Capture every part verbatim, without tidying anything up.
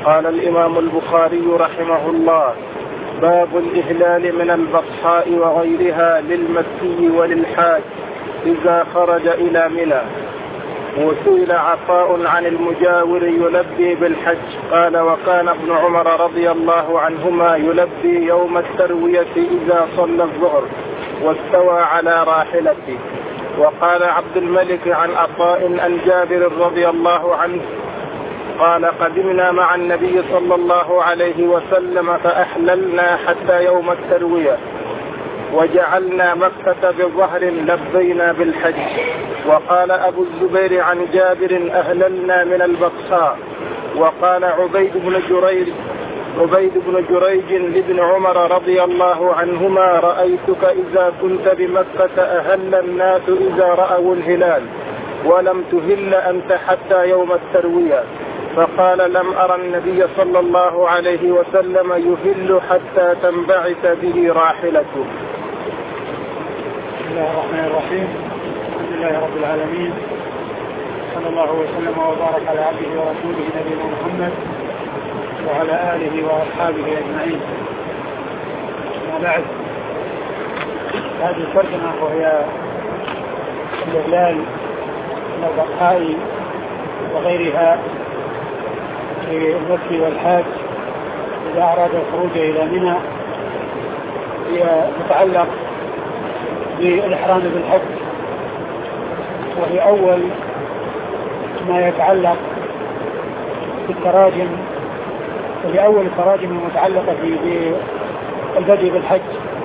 قال الإمام البخاري رحمه الله: باب الإهلال من البطحاء وغيرها للمكي وللحاج إذا خرج إلى منى. وسئل عطاء عن المجاور يلبي بالحج قال: وكان ابن عمر رضي الله عنهما يلبي يوم التروية إذا صلى الظهر واستوى على راحلته. وقال عبد الملك عن عطاء عن جابر رضي الله عنه قال: قدمنا مع النبي صلى الله عليه وسلم فأحللنا حتى يوم التروية وجعلنا مكة بظهر لبينا بالحج. وقال أبو الزبير عن جابر: أهللنا من البطحاء. وقال عبيد بن جريج عبيد بن جريج لابن عمر رضي الله عنهما: رأيتك إذا كنت بمكة أهل الناس إذا رأوا الهلال ولم تهل أنت حتى يوم التروية. فقال: لم أرى النبي صلى الله عليه وسلم يهل حتى تنبعث به راحلته. بسم الله الرحمن الرحيم. الحمد لله رب العالمين، صلى الله وسلم وبارك على عبده ورسوله نبينا محمد وعلى آله وأصحابه أجمعين. ما بعد، هذه الترجمة وهي الإهلال من البطحاء وغيرها في المكي والحاج إذا أراد الخروج إلى منى، هي متعلق بالإحرام بالحج، وهي أول ما يتعلق بالتراجم، وهي أول التراجم المتعلقة بالبدء بالحج.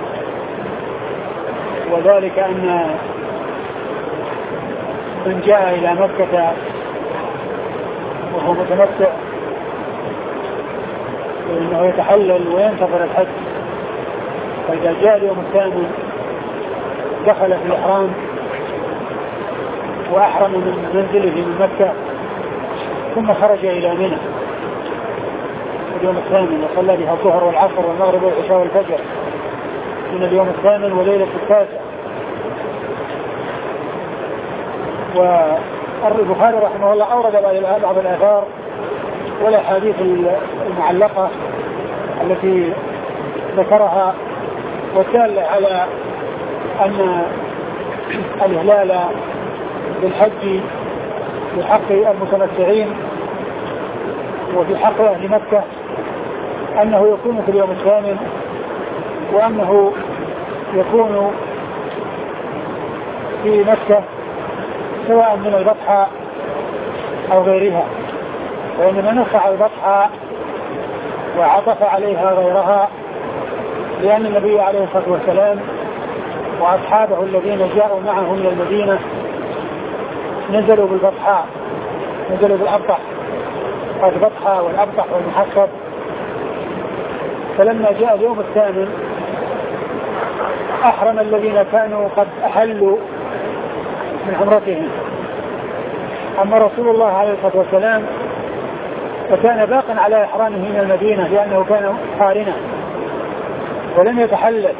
وذلك أن من جاء إلى مكة وهو متمتع فإنه يتحلل وينتظر الحج، فإذا جاء اليوم الثامن دخل في الإحرام وأحرم من منزله من مكة، ثم خرج إلى منى اليوم الثامن وصلى بها الظهر والعصر والمغرب والعشاء والفجر من اليوم الثامن وليلة التاسع. والبخاري رحمه الله أورد بعض الآثار والأحاديث المعلقة التي ذكرها والدالة على أن الإهلال بالحج في حق المتمتعين وفي حق أهل مكة أنه يكون في اليوم الثامن، وأنه يكون في مكة سواء من البطحاء أو غيرها. وإنما نصح البطحاء وعطف عليها غيرها لأن النبي عليه الصلاة والسلام وأصحابه الذين جاءوا معه من المدينة نزلوا بالبطحاء، نزلوا بالأبطح، البطحاء والأبطح والمحصب. فلما جاء اليوم الثامن أحرم الذين كانوا قد أحلوا من عمرتهم. أما رسول الله عليه الصلاة والسلام فكان باقا على إحرامه من المدينة لأنه كان قارنا ولم يتحلل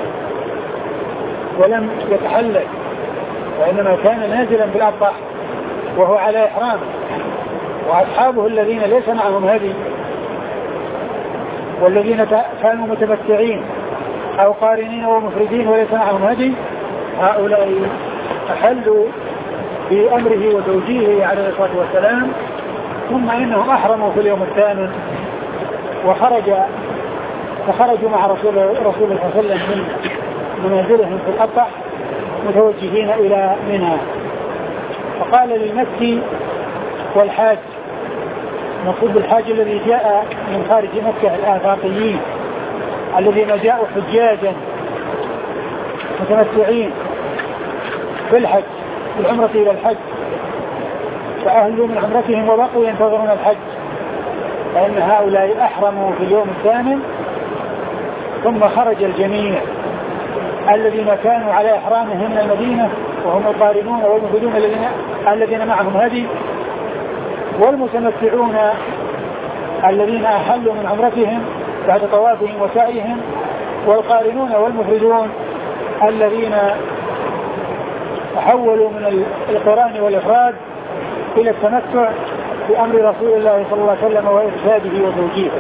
ولم يتحلل وإنما كان نازلا بالأبطح وهو على إحرام. وأصحابه الذين ليس معهم هدي والذين كانوا متمتعين أو قارنين ومفردين وليس معهم هدي، هؤلاء أحلوا بأمره وتوجيهه عليه الصلاة والسلام، ثم إنهم أحرموا في اليوم الثامن وخرج فخرجوا مع رسول الله صلى الله عليه وسلم من منازلهم في الأبطح متوجهين إلى منى. فقال للمكي والحاج، نقول بالحاج الذي جاء من خارج مكة الآفاقيين الذين جاءوا حجاجا متمتعين بالحج بالعمرة إلى الحج فأهلوا من عمرتهم وبقوا ينتظرون الحج، فإن هؤلاء أحرموا في اليوم الثامن ثم خرج الجميع الذين كانوا على إحرامهم من المدينة وهم القارنون والمفردون الذين الذين معهم هدي، والمتمتعون الذين أحلوا من عمرتهم بعد طوافهم وسعيهم، والقارنون والمفردون الذين تحولوا من القران والإفراد إلى التمتع بأمر رسول الله صلى الله عليه وسلم وإرشاده وتوجيهه.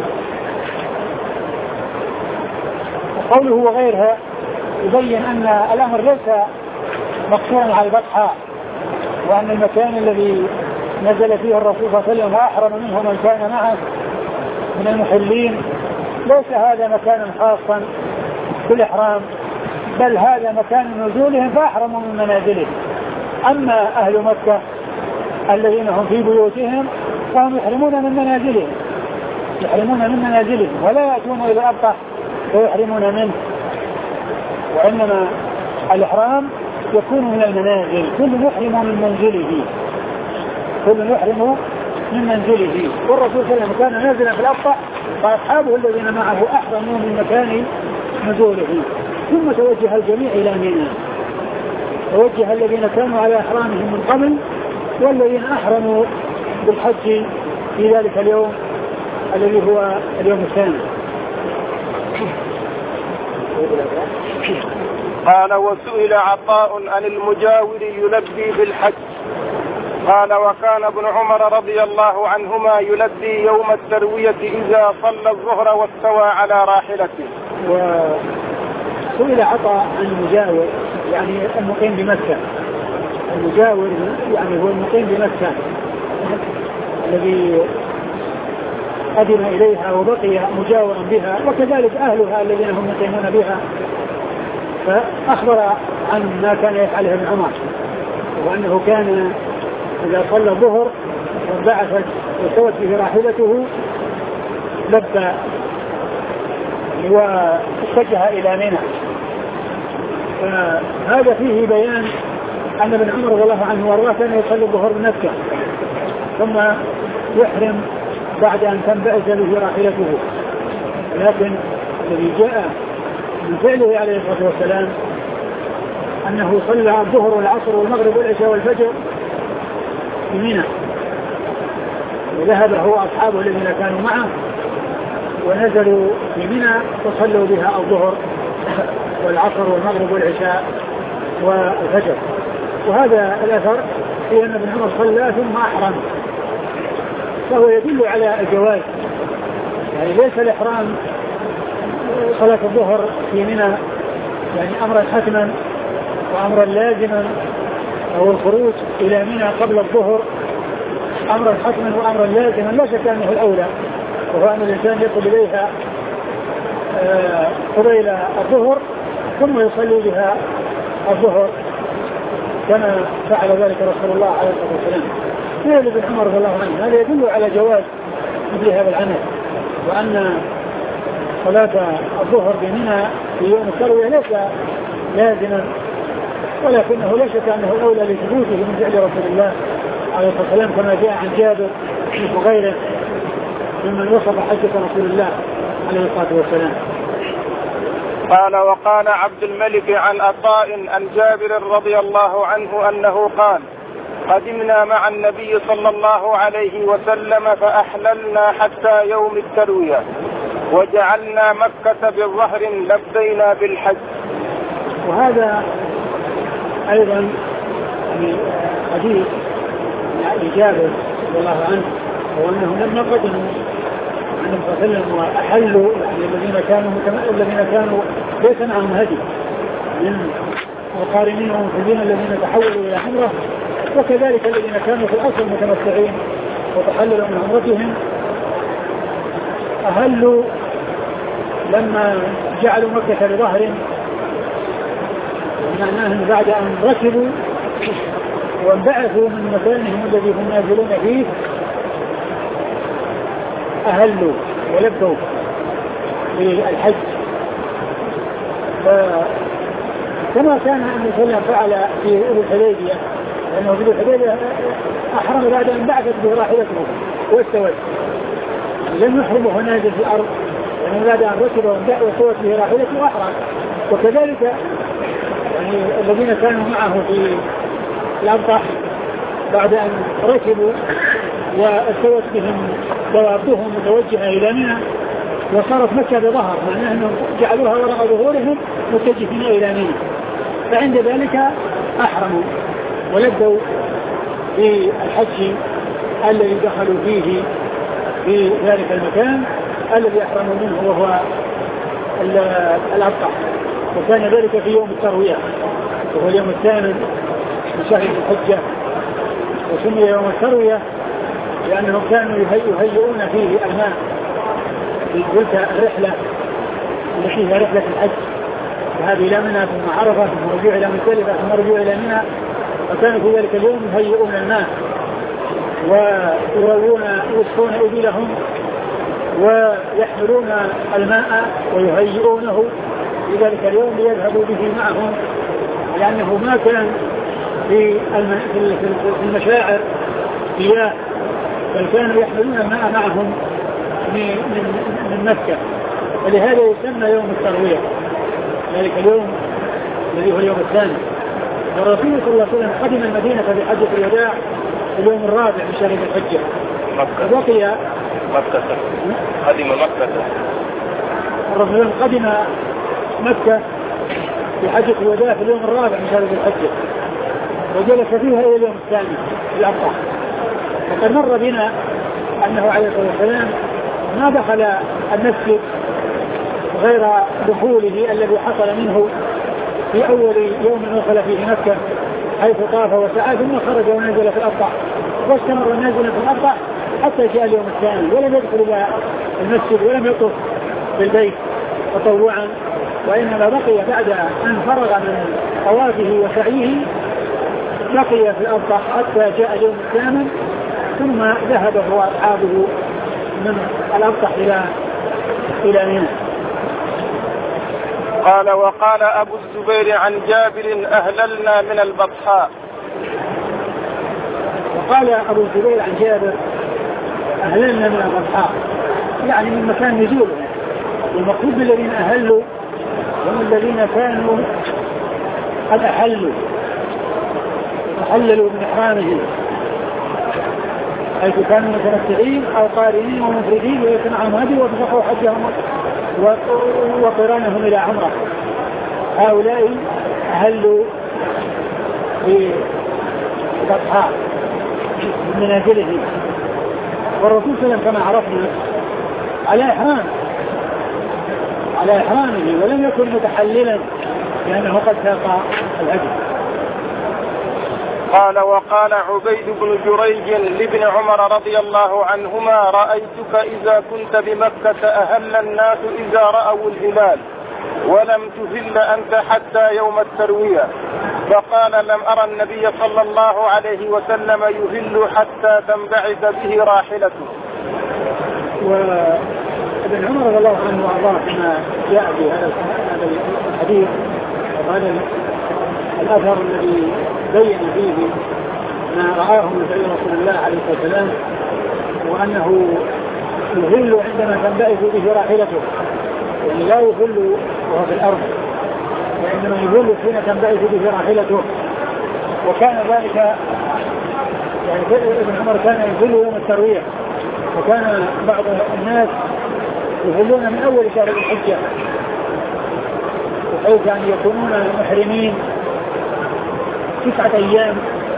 وقوله وغيرها يبين أن الأمر ليس مقصورا على البطحاء، وأن المكان الذي نزل فيه الرسول صلى الله عليه وسلم وأحرم منه من كان معه من المحلين ليس هذا مكانا خاصا بالإحرام، بل هذا مكان نزولهم فأحرموا من منازلهم. أما أهل مكة الذين هم في بيوتهم فهم يحرمون من منازلهم يحرمون من منازلهم ولا يأتون إلى الأبطح ويحرمون منه، وإنما الإحرام يكون من المنازل، كل يحرم من منزله كل يحرم من منزله. والرسول صلى الله عليه وسلم كان نازلا في الأبطح فأصحابه الذين معه أحرموا من مكان نزوله، ثم توجه الجميع إلى منى، توجه الذين كانوا على إحرامهم من قبل والذين أحرموا بالحج في ذلك اليوم الذي هو اليوم الثاني. قال وسئل عطاء عن المجاور يلبي بالحج قال وكان ابن عمر رضي الله عنهما يلبي يوم التروية إذا صلى الظهر واستوى على راحلته. وسئل عطاء عن المجاور يعني المقيم بمكة، المجاور يعني هو المقيم بمكة الذي قدم إليها وبقي مجاورا بها، وكذلك أهلها الذين هم مقيمون بها. فأخبر عن ما كان يفعله ابن عمر، وأنه كان إذا صلى الظهر وانبعثت وسوت به راحلته لبى واتجه إلى منى. فهذا فيه بيان أن ابن عمر رضي الله عنه وارضاه كان يصلي الظهر بمكة ثم يحرم بعد أن تنبعث به راحلته، لكن الذي جاء من فعله عليه الصلاة والسلام أنه صلى الظهر والعصر والمغرب والعشاء والفجر في منى، وذهب هو أصحابه الذين كانوا معه ونزلوا في منى وصلوا بها الظهر والعصر والمغرب والعشاء والفجر. وهذا الأثر في أن ابن عمر صلى ثم أحرم، فهو يدل على الجواز، يعني ليس الإحرام صلاة الظهر في منى يعني أمرا حتما وأمرا لازما، أو الخروج إلى منى قبل الظهر أمرا حتما وأمرا لازما لا شك أنه الأولى، وهو أن الإنسان يصل إليها قبيل الظهر ثم يصلي بها الظهر كما فعل ذلك رسول الله عليه الصلاة والسلام. فعل ابن عمر رضي الله عنه هذا يدل على جواز مثل هذا العمل، وأن صلاة الظهر بمنى في يوم التروية ليس لازما، ولكنه لا شك أنه الأولى لثبوته من فعل رسول الله عليه الصلاة والسلام كما جاء عن جابر وغيره ممن وصف حجة رسول الله عليه الصلاة والسلام. قال وقال عبد الملك عن عطاء عن جابر رضي الله عنه أنه قال قدمنا مع النبي صلى الله عليه وسلم فأحللنا حتى يوم التروية وجعلنا مكة بالظهر لبينا بالحج. وهذا أيضا من حديث عن جابر رضي الله عنه، وأنهم لما قدموا عن النبي صلى الله عليه وسلم وأحلوا يعني الذين كانوا الذين كانوا ليس معهم هدي من القارنين والمفردين الذين تحولوا إلى عمرة، وكذلك الذين كانوا في الأصل متمتعين وتحللوا من عمرتهم أهلوا لما جعلوا مكة بظهر، معناه بعد أن ركبوا وانبعثوا من مكانهم الذي هم نازلون فيه أهلوا ولبوا بالحج. كما كان النبي صلى الله عليه وسلم فعل في ذو الحديبية، لأنه في ذو الحديبية أحرم بعد أن بعثت به راحلته واستوت، لم يحرمه نازل في الأرض، لأنه بعد أن ركب واستوت به راحلته وأحرم. وكذلك يعني الذين كانوا معه في الأبطح بعد أن ركبوا واستوت بهم دوابهم متوجهة إلى منى وصارت مكة بظهر، معناه أنهم جعلوها وراء ظهورهم متجهين إلى منى، فعند ذلك أحرموا ولبوا بالحج الذي دخلوا فيه في ذلك المكان الذي يحرموا منه وهو الأبطح. وكان ذلك في يوم التروية وهو اليوم الثامن من شهر الحجة، وسمي يوم التروية لأنهم كانوا يهيئون فيه الماء في تلك الرحلة التي هي رحلة الحج، ذهاب إلى منى ثم عرفة ثم رجوع إلى مزدلفة ثم رجوع إلى منى. وكانوا في ذلك اليوم يهيئون الماء ويروون يسقون إبلهم ويحملون الماء ويهيئونه في ذلك اليوم ليذهبوا به معهم، لأنه ما كان في المشاعر مياه، بل كانوا يحملون الماء معهم من من مكة، ولهذا يسمى يوم التروية ذلك اليوم الذي هو اليوم الثاني. والرسول صلى الله عليه وسلم قدم المدينة في حجة الوداع في اليوم الرابع من شهر الحجة مكة. وبقي مكة قدم مكة الرسول قدم مكة في حجة الوداع في اليوم الرابع من شهر الحجة وجلس فيها إلى اليوم الثاني في الأبطح. وقد مر بنا أنه عليه الصلاة والسلام ما دخل المسجد غير دخوله الذي حصل منه في أول يوم دخل فيه مكة حيث طاف وسعى ثم خرج ونزل في الأبطح، واستمر نازلا في الأبطح حتى جاء اليوم الثاني ولم يدخل إلى المسجد ولم يطف بالبيت تطوعا، وإنما بقي بعد أن فرغ من طوافه وسعيه بقي في الأبطح حتى جاء اليوم الثامن ثم ذهب هو أصحابه من الأبطح إلى إلى منى. قال وقال أبو الزبير عن جابر أهللنا من البطحاء. وقال أبو الزبير عن جابر أهللنا من البطحاء يعني من مكان نزوله، والمقصود بالذين أهلوا هم الذين كانوا قد أحلوا تحللوا من إحرامهم حيث كانوا متمتعين أو قارنين ومفردين وليس معهم هدي وفسخوا حجهم وقرانهم إلى عمره. هؤلاء أهلوا ببطحاء من منازلهم، والرسول صلى الله عليه وسلم كما عرفنا على إحرام على إحرامه ولم يكن متحللا لأنه قد ساق الهدي. قال وقال عبيد بن جريج لابن عمر رضي الله عنهما رأيتك إذا كنت بمكة أهل الناس إذا رأوا الهلال ولم تهل أنت حتى يوم التروية، فقال لم أرى النبي صلى الله عليه وسلم يهل حتى تنبعث به راحلته. وابن عمر رضي الله عنه وأرضاه كما جاء في هذا الحديث وهذا الأثر الذي بين فيه ما رآه من فعل رسول الله عليه الصلاة والسلام، وأنه يهل عندما تنبعث به راحلته، يعني لا يهل وهو في الأرض وإنما يهل حين تنبعث به راحلته. وكان ذلك يعني ابن عمر كان يهل يوم التروية، وكان بعض الناس يهلون من أول شهر الحجة بحيث أن يكونون محرمين تسعة أيام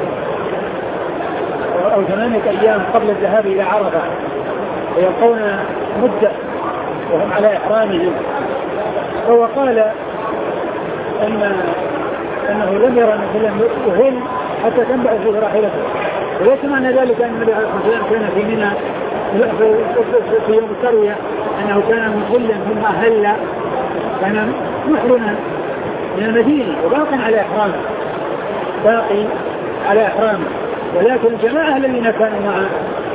أو ثمانية أيام قبل الذهاب إلى عرفة، ويبقون مدة وهم على إحرامهم. فهو قال أن أنه لم يرى أنه يهل حتى تنبعث به راحلته، وليس معنى ذلك أن النبي عليه الصلاة والسلام كان في منى في يوم التروية أنه كان محلا ثم أهل، كان محرما من المدينة وباقا على إحرامه باقي على إحرامه، ولكن الجماعة الذين كانوا معه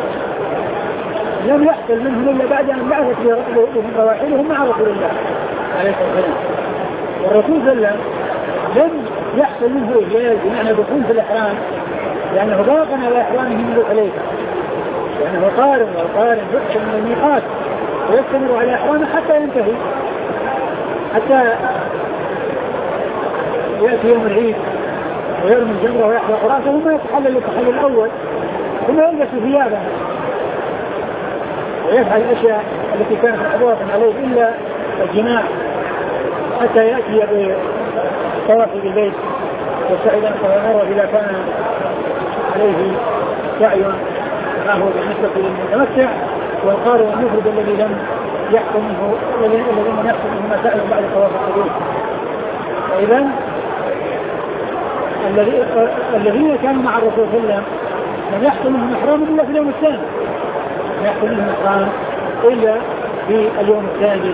لم يحصل منهم إلا بعد أن بعثت بهم رواحلهم مع رسول الله عليه الصلاة والسلام. والرسول صلى الله عليه وسلم لم يحصل منه إجلاز بمعنى دخول في الإحرام، لأنه باقا على إحرامه من ذو الحليفة، لأنه قارن والقارن يحصل من الميقات ويستمر على إحرامه حتى ينتهي، حتى يأتي يوم العيد ويرمي الجمرة ويحلق رأسه ثم يتحلل التحلل الأول ثم يلبس ثيابه ويفعل الأشياء التي كانت محظورة عليه إلا الجماع حتى يأتي بطواف بالبيت والسعي بين الصفا والمروة إذا كان عليه سعي ما هو بالنسبة للمتمتع، والقارئ المفرد الذي لم يحصل منه الذي لم يحصل منه مسائل بعد طواف القدوم. فإذا الذين كانوا مع الرسول صلى الله عليه وسلم لم يحصل منهم إحرام إلا في اليوم الثاني، لم يحصل منهم إحرام إلا في اليوم الثاني.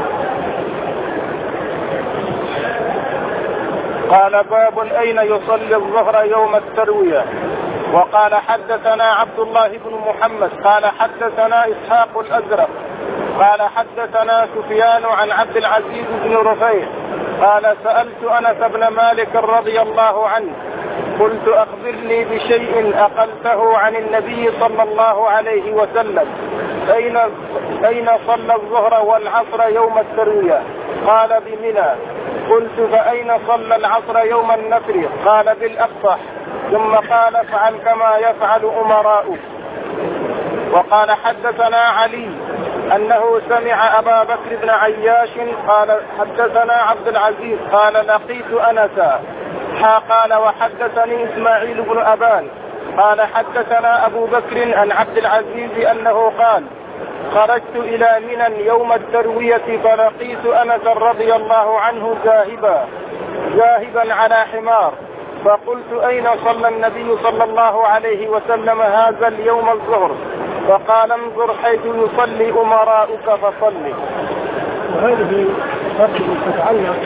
قال باب أين يصلي الظهر يوم التروية. وقال حدثنا عبد الله بن محمد قال حدثنا إسحاق الأزرق قال حدثنا سفيان عن عبد العزيز بن رفيع قال سألت أنس بن مالك رضي الله عنه قلت أخبرني بشيء أقلته عن النبي صلى الله عليه وسلم، أين أين صلى الظهر والعصر يوم التروية؟ قال بمنى. قلت فأين صلى العصر يوم النفر؟ قال بالأقصح. ثم قال افعل كما يفعل أمراؤك. وقال حدثنا علي أنه سمع أبا بكر بن عياش قال حدثنا عبد العزيز قال لقيت أنسا قال وحدثني إسماعيل بن أبان قال حدثنا أبو بكر عن عبد العزيز أنه قال خرجت إلى منى يوم التروية فلقيت أنس رضي الله عنه ذاهبا ذاهبا على حمار، فقلت أين صلى النبي صلى الله عليه وسلم هذا اليوم الظهر؟ فقال انظر حيث يصلي أمراؤك فصلي. وهذه فرق تتعلق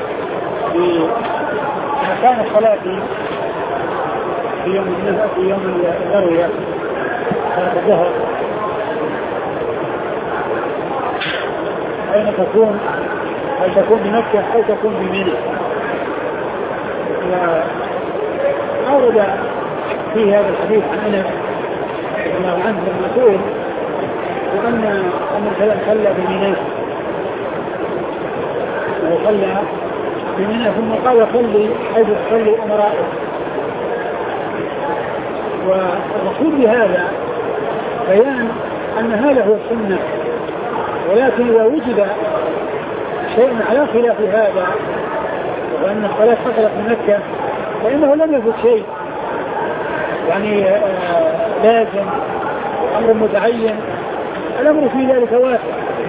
بمكان الصلاة في يوم في يوم التروية صلاة الظهر، أين تكون؟ هل تكون بمكة أو تكون بمنى؟ وأورد في هذا الحديث عن أنس رضي الله عنه لما سئل وأن أن الكلام صلى بمنى وصلى بمنى ثم قال صلي حيث تصلي أمراء. والمقصود بهذا بيان أن هذا هو السنة، ولكن إذا وجد شيء على خلاف هذا وأن الصلاة حصلت في مكة فإنه لم يفوت شيء، يعني آه لازم أمر متعين، الأمر في ذلك واسع،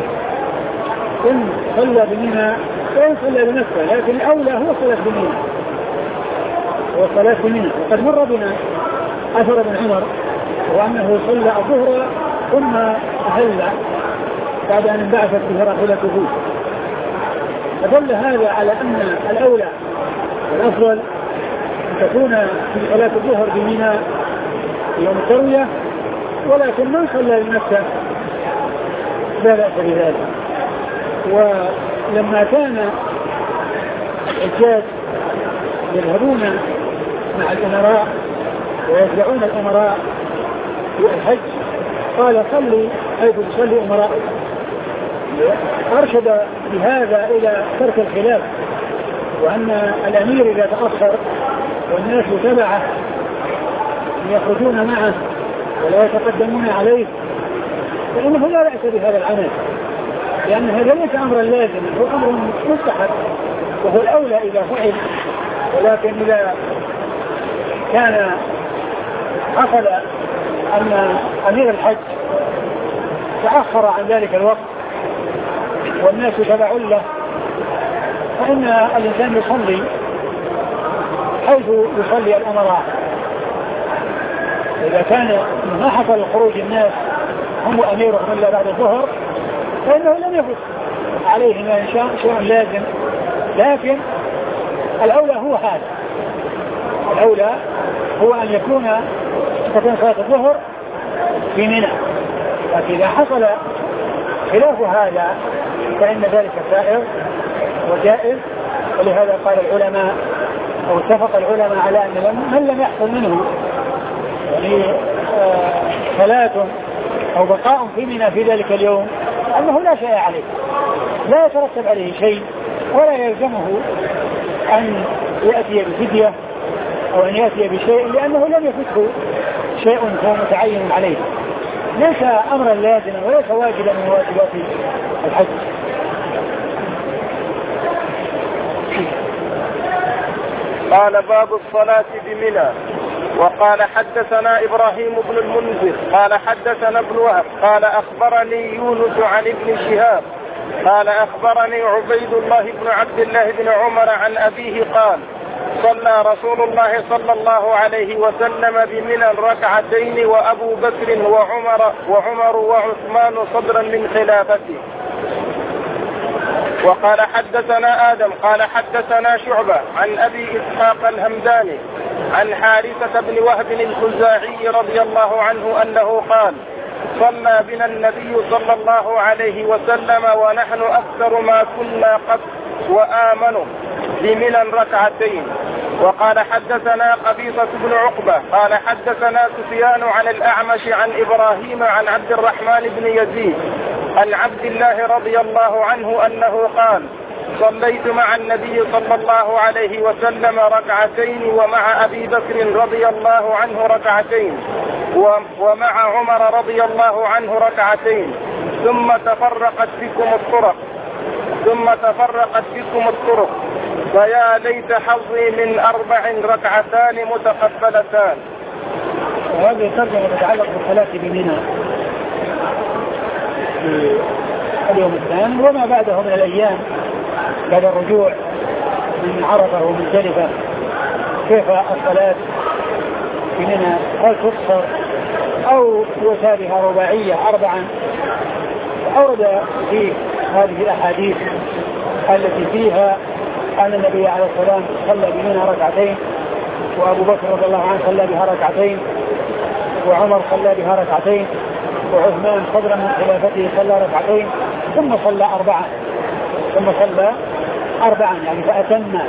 إن صلى بمنى وإن صلى بمكة، لكن الأولى هو صلاة بمنى هو صلاة بمنى. وقد مر بنا أثر بن عمر وأنه صلى الظهر ثم أهل بعد أن انبعثت به راحلته، فدل هذا على أن الأولى والأفضل أن تكون في صلاة الظهر بمنى يوم التروية، ولكن من صلى بمكة لا بأس بذلك. ولما كان الحجاج يذهبون مع الأمراء ويتبعون الأمراء في الحج قال صلي حيث تصلي أمراء، أرشد بهذا إلى ترك الخلاف، وأن الأمير إذا تأخر والناس تبعه يخرجون معه ولا يتقدمون عليه فإنه لا بأس بهذا العمل، لأن هذا ليس أمرا لازم، هو أمر مستحب وهو الأولى إذا فعل. ولكن إذا كان حصل أن أمير الحج تأخر عن ذلك الوقت والناس تبعون له فإن الإنسان يصلي حيث يصلي الأمراء. إذا كان ما حصل خروج الناس هم أميرهم إلا بعد الظهر فإنه لم يفت عليه ما إن شاء شيء لازم، لكن الأولى هو هذا، الأولى هو أن يكون تكون صلاة الظهر في منى. لكن إذا حصل خلاف هذا فإن ذلك سائر وجائز، ولهذا قال العلماء أو اتفق العلماء على أن من لم يحصل منه يعني صلاة أو بقاء في منى في ذلك اليوم أنه لا شيء عليه، لا يترتب عليه شيء ولا يلزمه أن يأتي بفدية أو أن يأتي بشيء، لأنه لم يفته شيء هو متعين عليه، ليس أمرا لازما وليس واجبا من واجبات الحج. قال باب الصلاة بمنى. وقال حدثنا إبراهيم بن المنذر قال حدثنا ابن وهب قال أخبرني يونس عن ابن شهاب قال أخبرني عبيد الله بن عبد الله بن عمر عن أبيه قال صلى رسول الله صلى الله عليه وسلم بمنى ركعتين وأبو بكر وعمر, وعمر وعثمان صدرا من خلافته. وقال حدثنا آدم قال حدثنا شعبة عن أبي إسحاق الهمداني عن حارثة بن وهب الخزاعي رضي الله عنه أنه قال صلى بنا النبي صلى الله عليه وسلم ونحن أكثر ما كنا قد وآمنوا بمنى ركعتين. وقال حدثنا قبيصة بن عقبة قال حدثنا سفيان عن الأعمش عن إبراهيم عن عبد الرحمن بن يزيد عن عبد الله رضي الله عنه أنه قال صليت مع النبي صلى الله عليه وسلم ركعتين ومع أبي بكر رضي الله عنه ركعتين ومع عمر رضي الله عنه ركعتين ثم تفرقت بكم الطرق ثم تفرقت بكم الطرق فيا ليت حظي من أربع ركعتان متقبلتان. وهذه الترجمة تتعلق بالصلاة بمنى في اليوم الثاني وما بعده من الأيام بعد الرجوع من عرفة ومزدلفة. كيف الصلاة في منى؟ هل تقصر أو يسابها رباعية أربعا؟ أورد في هذه الأحاديث التي فيها أن النبي عليه السلام صلى بمنى ركعتين وأبو بكر رضي الله عنه صلى بها ركعتين وعمر صلى بها ركعتين وعثمان صدرا من خلافته صلى ركعتين ثم صلى أربعا ثم صلى أربعا يعني فأتم.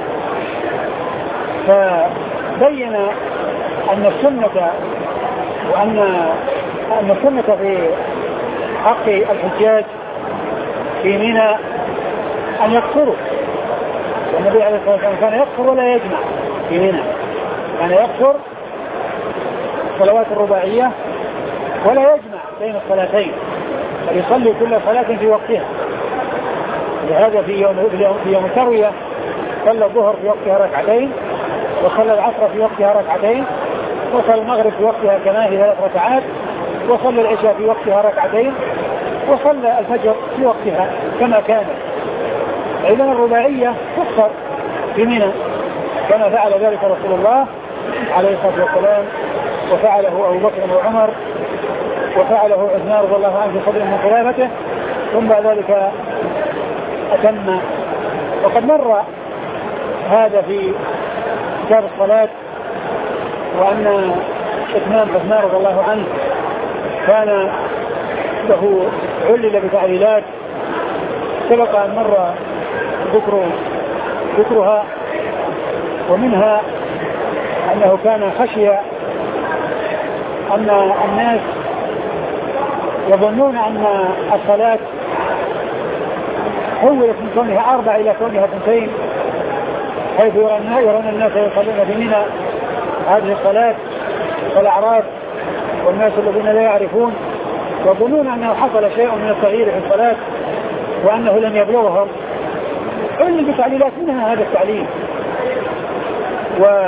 فبين أن السنة وأن أن السنة في حق الحجاج في منى أن يقصروا. والنبي عليه الصلاة والسلام كان يقصر ولا يجمع في منى، كان يقصر الصلوات الرباعية ولا يجمع بين الصلاتين بل يصلي كل صلاة في وقتها. لهذا في يوم في يوم التروية صلى الظهر في وقتها ركعتين وصلى العصر في وقتها ركعتين وصلى المغرب في وقتها كمان ثلاث ركعات وصلى العشاء في وقتها ركعتين وصلى الفجر في وقتها كما كان. إذن الرباعية تقصر في منى كما فعل ذلك رسول الله عليه الصلاة والسلام وفعله أبو بكر وعمر وفعله عثمان رضي الله عنه في صدر من خلافته ثم بعد ذلك أتم. وقد مر هذا في كتاب الصلاة وأن إتمام عثمان رضي الله عنه كان له علل بتعليلات سبق أن مر ذكر ذكرها ومنها أنه كان خشي أن الناس يظنون أن الصلاة حولت من كونها أربع إلى كونها اثنتين حيث يرون الناس يصلون في منى هذه الصلاة والأعراف والناس الذين لا يعرفون يظنون أنه حصل شيء من التغيير في الصلاة وأنه لم يبلغهم علم بتعليلات منها هذا التعليل. و...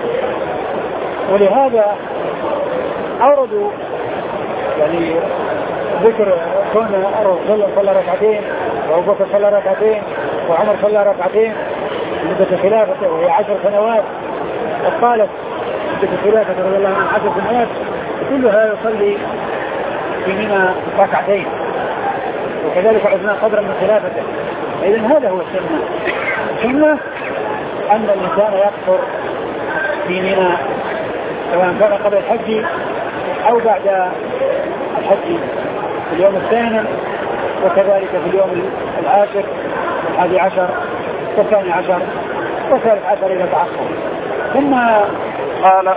ولهذا أوردوا يعني ذكر كون الرسول صلى ركعتين وأبو بكر صلى ركعتين وعمر صلى ركعتين مدة خلافته وهي عشر سنوات وقالت مدة خلافته رضي الله عنه عشر سنوات كلها يصلي في منى ركعتين وكذلك عثمان قدرا من خلافته. إذن هذا هو السنة. السنة أن الإنسان يقصر في منى سواء كان قبل الحج أو بعد الحج في اليوم الثاني وكذلك في اليوم العاشر الحادي عشر والثاني عشر والثالث عشر إلى تعقب. ثم قال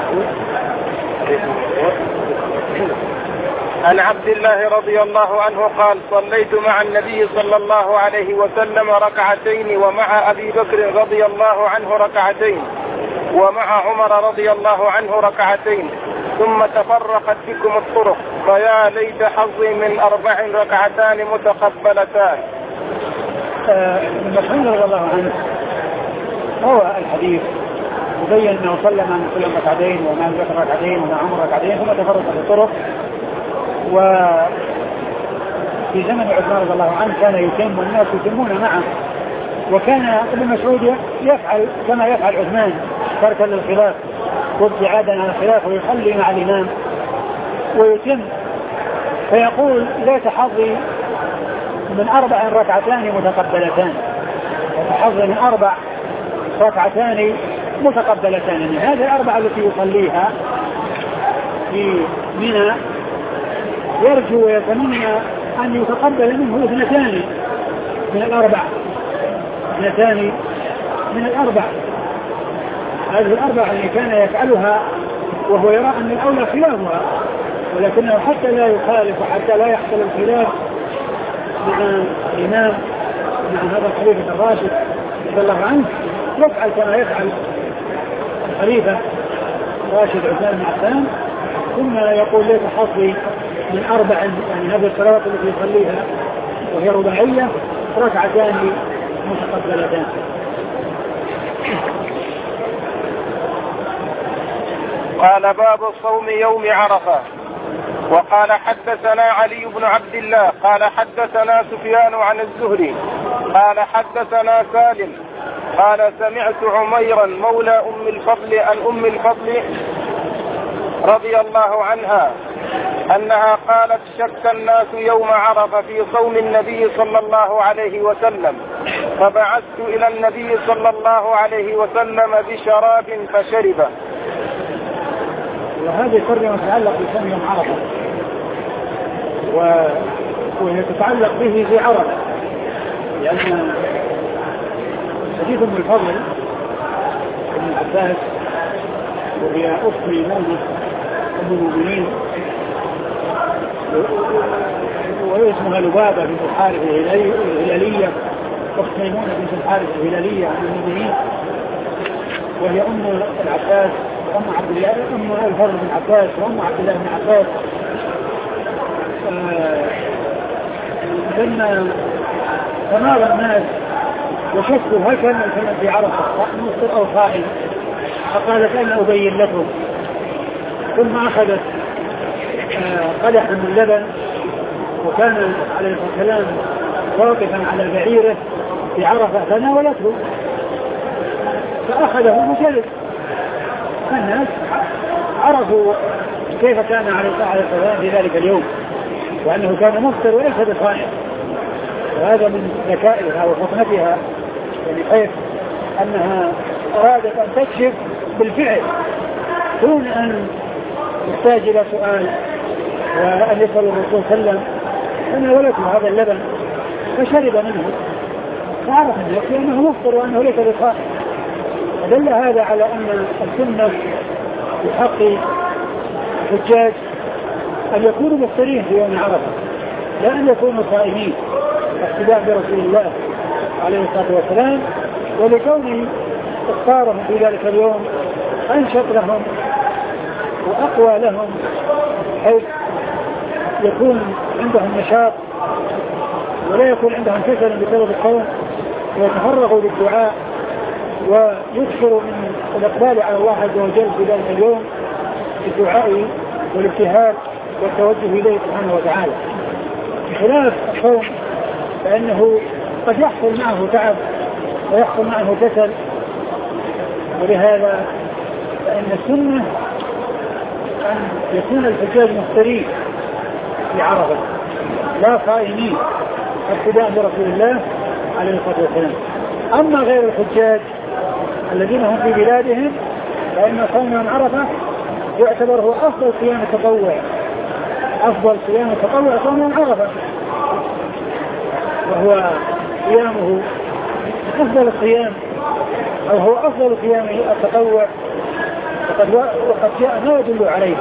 عن عبد الله رضي الله عنه قال صليت مع النبي صلى الله عليه وسلم ركعتين ومع أبي بكر رضي الله عنه ركعتين ومع عمر رضي الله عنه ركعتين ثم تفرقت بكم الطرق فيا ليت حظي من أربع ركعتان متقبلتان. مسعود رضي الله عنه روى الحديث وبين أنه صلى مع مسلم ركعتين ومع البكر ركعتين ومع عمر ركعتين ثم تفرق في الطرق. وفي زمن عثمان رضي الله عنه كان يتم والناس يتمون معه، وكان ابن مسعود يفعل كما يفعل عثمان تركا للخلاف وابتعادا عن الخلاف، ويصلي مع الإمام ويتم، فيقول لا تحظي من أربع ركعتان متقبلتان، تحظي من أربع ركعتان متقبلتان، يعني هذه الأربعة التي يصليها في منى يرجو ويتمنى أن يتقبل منه اثنتان من الأربع اثنتان من الأربع هذه الأربع اللي كان يفعلها وهو يرى أن الأولى خلافها، ولكنه حتى لا يخالف وحتى لا يحصل الخلاف مع الإمام مع هذا الخليفة الراشد رضي الله عنه يفعل كما يفعل الخليفة راشد عثمان بن عفان، ثم يقول ليس حظي من أربع، يعني هذه الصلوات التي يصليها وهي رباعية ركعتان متقبلتان. قال باب صوم يوم عرفة. وقال حدثنا علي بن عبد الله قال حدثنا سفيان عن الزهري قال حدثنا سالم قال سمعت عميرا مولى أم الفضل عن أم الفضل رضي الله عنها أنها قالت شك الناس يوم عرفة في صوم النبي صلى الله عليه وسلم، فبعثت إلى النبي صلى الله عليه وسلم بشراب فشربه. وهذه ترجمة تتعلق بصوم يوم عرفة، وهي تتعلق به في عرفة، لأن حديث أم الفضل ابن عباس وهي أخت ميمونة أم المؤمنين واسمها لبابة بنت الحارث الهلالية، أخت ميمونة بنت الحارث الهلالية عن المؤمنين، وهي أم العباس وأم عبد الله أم الفضل بن عباس وأم عبد الله بن عباس. لما تمارى الناس وشكوا هل كان الكلام في عرفة مفطر أو صائم، فقالت أنا أبين لكم، ثم أخذت قدحا من لبن، وكان عليه الصلاة والسلام واقفا على بعيره في عرفة فناولته فأخذه وشرب. الناس عرفوا كيف كان عليه الصلاة والسلام في ذلك اليوم، وأنه كان مفطر وليس بصائم، وهذا من ذكائها وفطنتها، يعني حيث أنها أرادت أن تكشف بالفعل دون أن يحتاج إلى سؤال وأن يسأل الرسول صلى الله عليه وسلم، فناولته هذا اللبن فشرب منه فعرف أنه مفطر وأنه ليس بصائم. فدل هذا على أن السنة في حق الحجاج أن يكونوا مفطرين في يوم عرفة، لا أن يكونوا صائمين اقتداء برسول الله عليه الصلاة والسلام، ولكون إفطارهم في ذلك اليوم أنشط لهم وأقوى لهم، حيث يكون عندهم نشاط ولا يكون عندهم كسل بسبب الصوم، ويتفرغوا للدعاء ويكثروا من الإقبال على الله عز وجل في ذلك اليوم بالدعاء والابتهال والتوجه إليه سبحانه وتعالى، بخلاف الصوم فإنه قد يحصل معه تعب ويحصل معه كسل. ولهذا فإن السنة أن يكون الحجاج مفطرين في عرفة لا صائمين اقتداء برسول الله عليه الصلاة والسلام. أما غير الحجاج الذين هم في بلادهم فإن صوم يوم عرفة يعتبر هو أفضل صيام التطوع، أفضل صيام التطوع صوم يوم عرفة، وهو صيامه أفضل الصيام أو هو أفضل صيام التطوع، وقد وقد جاء ما يدل عليه،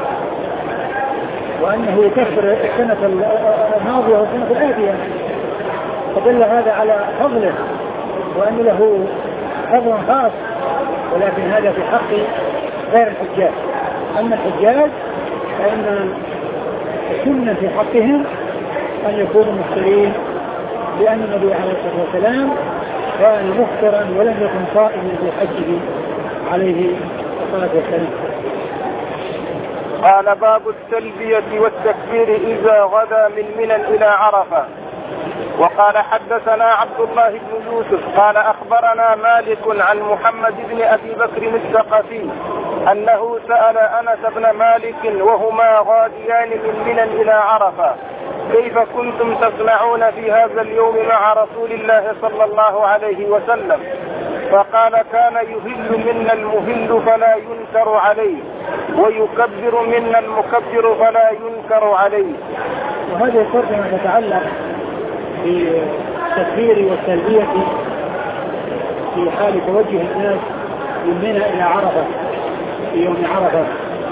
وأنه يكفر السنة الماضية والسنة الآتية، فدل هذا على فضله وأن له فضل خاص، ولكن هذا في حق غير الحجاج. أما الحجاج فإن السنة في حقهم أن يكونوا مفطرين، لأن النبي عليه الصلاة والسلام كان مفطرا ولم يكن صائما في حجه عليه الصلاة والسلام. قال باب التلبية والتكبير إذا غدا من منى إلى عرفة. وقال حدثنا عبد الله بن يوسف قال أخبرنا مالك عن محمد بن أبي بكر الثقفي أنه سأل أنس بن مالك وهما غاديان من منى إلى عرفة كيف كنتم تصنعون في هذا اليوم مع رسول الله صلى الله عليه وسلم؟ فقال كان يهل منا المهل فلا ينكر عليه ويكبر منا المكبر فلا ينكر عليه. وهذه الترجمة تتعلق بالتكبير والتلبية في حال توجه الناس من منى إلى عرفة في يوم عرفة،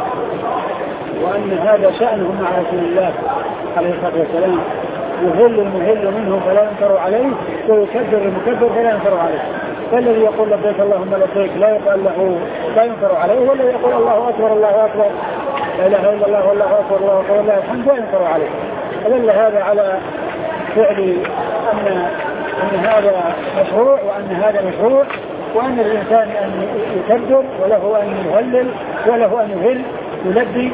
وأن هذا شأنهم مع رسول الله عليه الصلاة والسلام، يهل المهل منه فلا ينكر عليه ويكبر المكبر فلا ينكر عليه. فالذي يقول لبيك اللهم لبيك لا يقال له لا ينكر عليه، والذي يقول الله أكبر الله أكبر لا إله إلا الله والله أكبر الله أكبر الله الحمد لا ينكر عليه. فدل هذا على فعل أن أن هذا مشروع وأن هذا مشروع، وأن الإنسان أن يكبر وله أن يهلل وله أن يهل يلبي،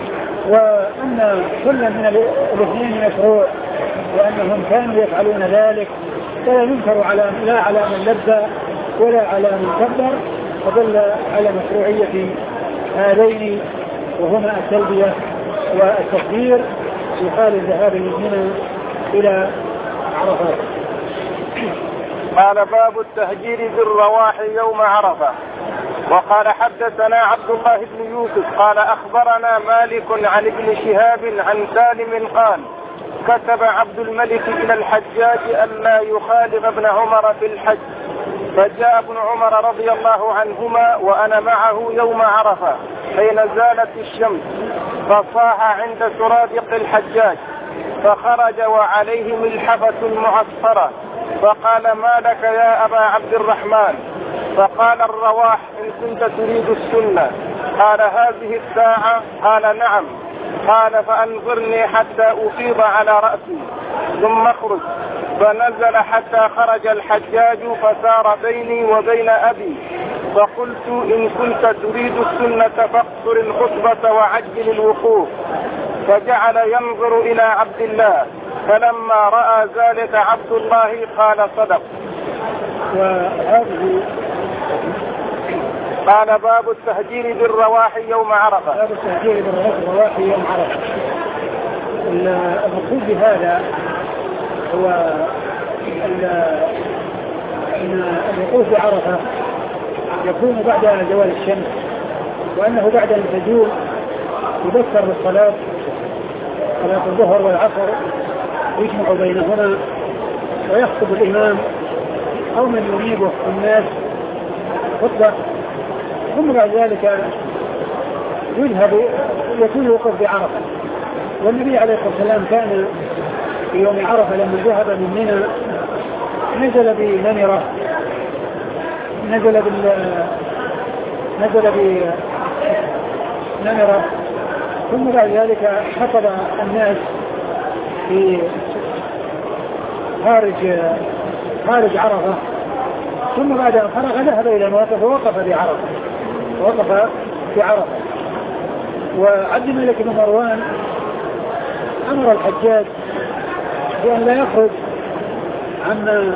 وأن كل من الاثنين مشروع وأنهم كانوا يفعلون ذلك، فلا ينكر على لا على من لبى ولا على من كبر، فدل على مشروعية هذين وهما التلبية والتكبير في حال الذهاب من منى إلى عرفات. قال باب التهجير بالرواح يوم عرفة. وقال حدثنا عبد الله بن يوسف قال أخبرنا مالك عن ابن شهاب عن سالم قال كتب عبد الملك إلى الحجاج أن لا يخالف ابن عمر في الحج، فجاء ابن عمر رضي الله عنهما وأنا معه يوم عرفة حين زالت الشمس، فصاح عند سرادق الحجاج، فخرج وعليه ملحفة معصفرة، فقال ما لك يا أبا عبد الرحمن؟ فقال الرواح إن كنت تريد السنة. قال هذه الساعة؟ قال نعم. قال فأنظرني حتى أفيض على رأسي ثم اخرج، فنزل حتى خرج الحجاج فسار بيني وبين أبي، فقلت إن كنت تريد السنة فاقصر الخطبة وعجل الوقوف، فجعل ينظر إلى عبد الله، فلما رأى ذلك عبد الله قال صدق. وهذه قال باب التهجير بالرواح يوم عرفة. باب التهجير بالرواح يوم عرفة. المقصود بهذا هو أن الوقوف بعرفة يكون بعد زوال الشمس، وأنه بعد أن تزول يبكر بالصلاة صلاة الظهر والعصر يجمع بينهما ويخطب الإمام أو من يريده الناس خطبة، ثم بعد ذلك يذهب يكون يوقف بعرفة. والنبي عليه الصلاة والسلام كان في يوم عرفة لما ذهب من منى نزل بنمرة نزل بال نزل بنمرة ثم بعد ذلك خطب الناس في خارج خارج عرفة، ثم بعد أن فرغ ذهب إلى الموقف ووقف بعرفة ووقف في عرفة. وعبد الملك بن مروان أمر الحجاج بأن لا يخرج عما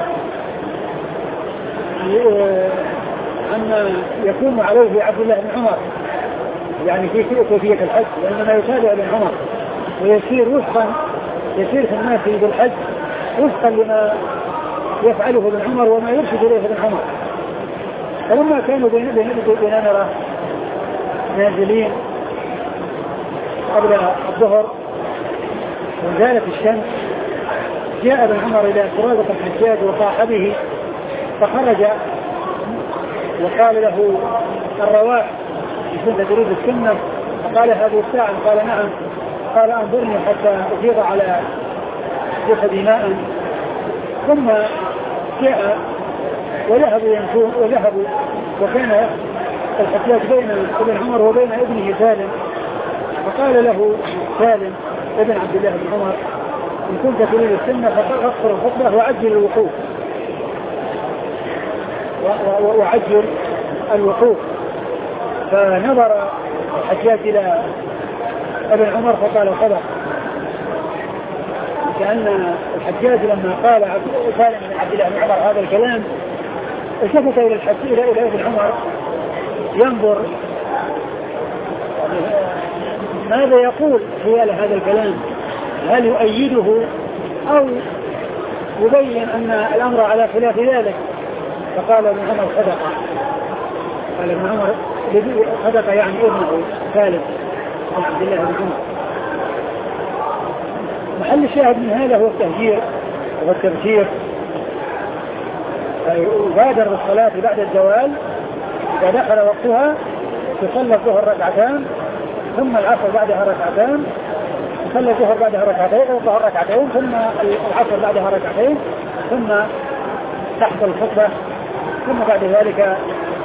عما يكون عليه عبد الله بن عمر، يعني في كيفية الحج، وإنما يتابع ابن عمر ويسير وفقا يسير في الناس بالحج وفقا لما يفعله ابن عمر وما يرشد إليه ابن عمر. فلما كانوا بنمرة نازلين قبل الظهر وزالت الشمس، جاء ابن عمر إلى سرادق الحجاج وصاحبه، فخرج وقال له الرواح إن كنت تريد السنة؟ فقال هذه الساعة؟ قال نعم. قال انظرني حتى أفيض على جسدي ماء. ثم جاء وذهبوا يمشون وذهبوا، وكان الحجاج بين ابن عمر وبين ابنه سالم، فقال له سالم ابن عبد الله بن عمر إن كنت تريد السنة فاقصر الخطبة وعجل الوقوف وعجل الوقوف، فنظر الحجاج إلى ابن عمر فقال صدق، كأن الحجاج لما قال سالم بن عبد الله بن عمر هذا الكلام التفت إلى الحج إلى إلى ابن عمر ينظر ماذا يقول خلال هذا الكلام، هل يؤيده أو يبين أن الأمر على خلاف ذلك. فقال ابن عمر صدق، قال ابن عمر صدق يعني ابنه سالم بن عبد الله بن عمر. محل الشاهد من هذا هو التهجير والتبشير، يبادر بالصلاة بعد الزوال إذا دخل وقتها، تصلى الظهر ركعتان ثم العصر بعدها ركعتان، تصلى الظهر بعدها ركعتين والظهر ركعتين ثم العصر بعدها ركعتين، ثم تحت الخطبة، ثم بعد ذلك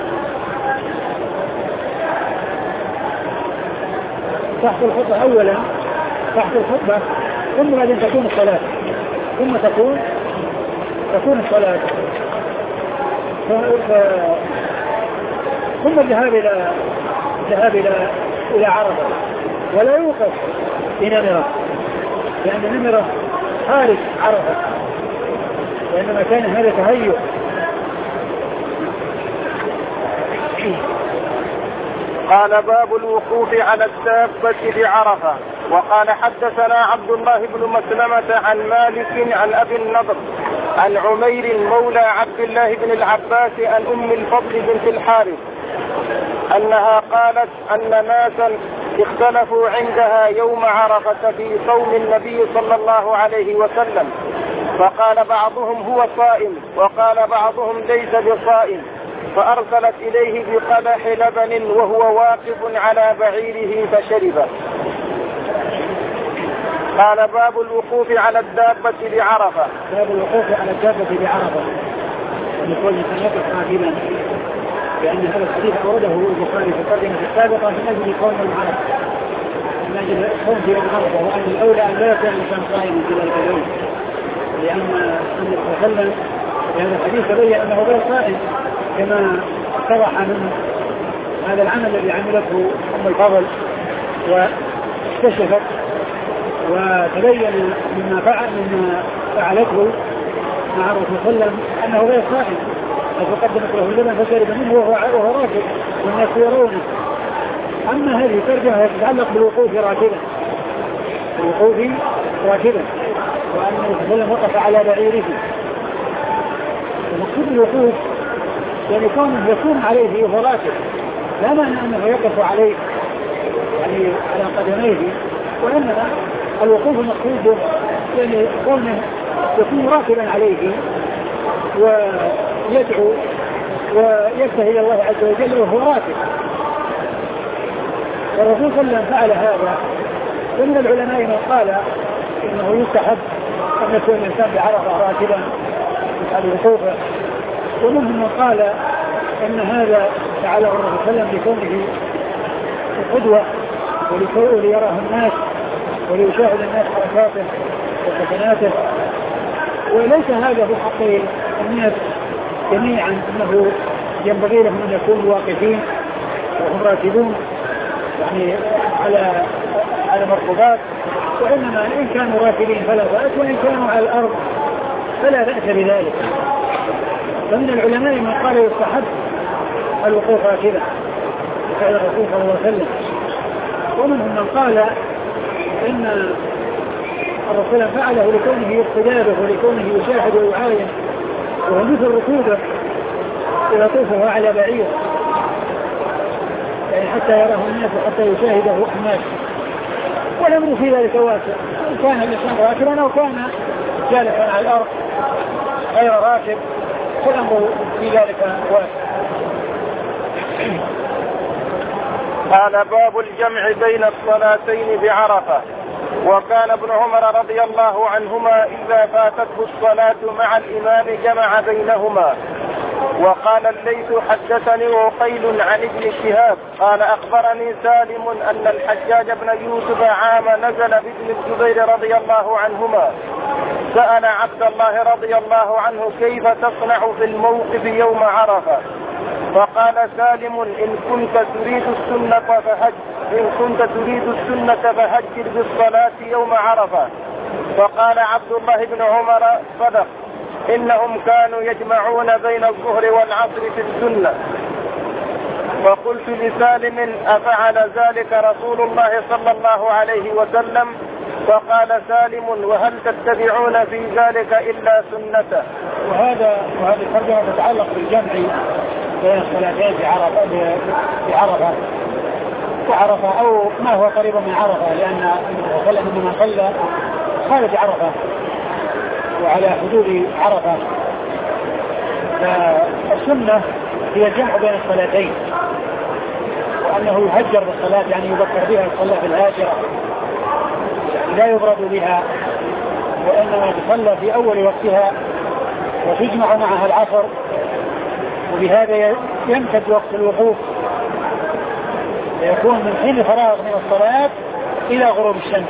تحت الخطبة أولا تحت الخطبة ثم بعدين تكون الصلاة ثم تكون تكون الصلاة ف... ف... ثم الذهاب إلى الذهاب إلى إلى عرفة، ولا يوقف بنمرة لأن نمرة خارج عرفة، وإنما كان هذا تهيؤ. قال باب الوقوف على الدابة بعرفة. وقال حدثنا عبد الله بن مسلمة عن مالك عن أبي النضر عن عمير مولى عبد الله بن العباس عن أم الفضل بنت الحارث أنها قالت أن ناسا اختلفوا عندها يوم عرفة في صوم النبي صلى الله عليه وسلم، فقال بعضهم هو صائم وقال بعضهم ليس بصائم، فأرسلت إليه بقدح لبن وهو واقف على بعيره فشربه. قال باب الوقوف على الدابة بعرفة. باب الوقوف على الدابة بعرفة يقول يتنقف عاجلا، لأن هذا الحديث أورده البخاري في الترجمة السابقة من أجل قوم العرب، من أجل قوم في عرفة، وأن الأولى أن لا يكون الإنسان صائما في ذلك اليوم، لأن النبي صلى الله عليه وسلم في هذا الحديث تبين أنه غير صائم، كما اتضح من هذا العمل الذي عملته أم الفضل واكتشفت وتبين مما فعل مما فعلته مع الرسول صلى الله عليه وسلم أنه غير صائم، فقدمت له اللبن فشرب منه وهو راكب والناس يرونه. أما هذه الترجمة تتعلق بالوقوف راكبا، الوقوف راكبا، وأن الرسول صلى الله عليه وسلم وقف على بعيره. المقصود الوقوف يعني كونه يكون عليه وهو راكب، لا معنى أنه يقف عليه يعني على قدميه، وإنما الوقوف المقصود يعني كونه يكون راكبا عليه ويدعو ويبتهل إلى الله عز وجل وهو راكب. والرسول صلى الله عليه وسلم فعل هذا، ومن العلماء من قال إنه يستحب أن يكون الإنسان بعرفة راكبا على وقوفه، ومنهم من قال إن هذا فعله الرسول صلى الله عليه وسلم لكونه قدوة وليراه الناس وليشاهد الناس حركاته وسكناته، وليس هذا في حق الناس جميعا، انه ينبغي لهم ان يكونوا واقفين وهم راكبون يعني على على مركوبات، وانما ان كانوا راكبين فلا بأس، وان كانوا على الارض فلا بأس بذلك. فمن العلماء من قال يستحب الوقوف راكبا فعل الرسول صلى الله عليه وسلم، ومنهم من قال ان الرسول فعله لكونه يقتدى به ولكونه يشاهد ويعاين، وهو مثل ركوبه ويطوفه على بعير يعني حتى يراه الناس وحتى يشاهده الناس، والامر في ذلك واسع، ان كان الانسان راكبا او كان جالسا على الارض غير راكب، فالامر في ذلك واسع. قال باب الجمع بين الصلاتين بعرفة. وكان ابن عمر رضي الله عنهما إذا فاتته الصلاة مع الإمام جمع بينهما. وقال الليث حدثني وقيل عن ابن شهاب قال أخبرني سالم أن الحجاج بن يوسف عام نزل بابن الزبير رضي الله عنهما سأل عبد الله رضي الله عنه كيف تصنع في الموقف يوم عرفة، فقال سالم إن كنت تريد السنة فهج إن كنت تريد السنة فهجر بالصلاة يوم عرفة. فقال عبد الله بن عمر صدق إنهم كانوا يجمعون بين الظهر والعصر في السنة. فقلت لسالم أفعل ذلك رسول الله صلى الله عليه وسلم؟ فقال سالم وهل تتبعون في ذلك إلا سنته. وهذا وهذه الترجمة تتعلق بالجمع بين الصلاتين في عرفة في عرفة وعرفة أو ما هو قريب من عرفة، لأن النبي صلى الله عليه وسلم من صلى خارج عرفة وعلى حدود عرفة. فالسنة هي الجمع بين الصلاتين، وأنه يهجر بالصلاة يعني يذكر بها الصلاة بالهاجرة، يعني لا يبرد بها، وإنما تصلى في أول وقتها وتجمع معها العصر، وبهذا يمتد وقت الوقوف يكون من حين فراغ من الصلاة إلى غروب الشمس،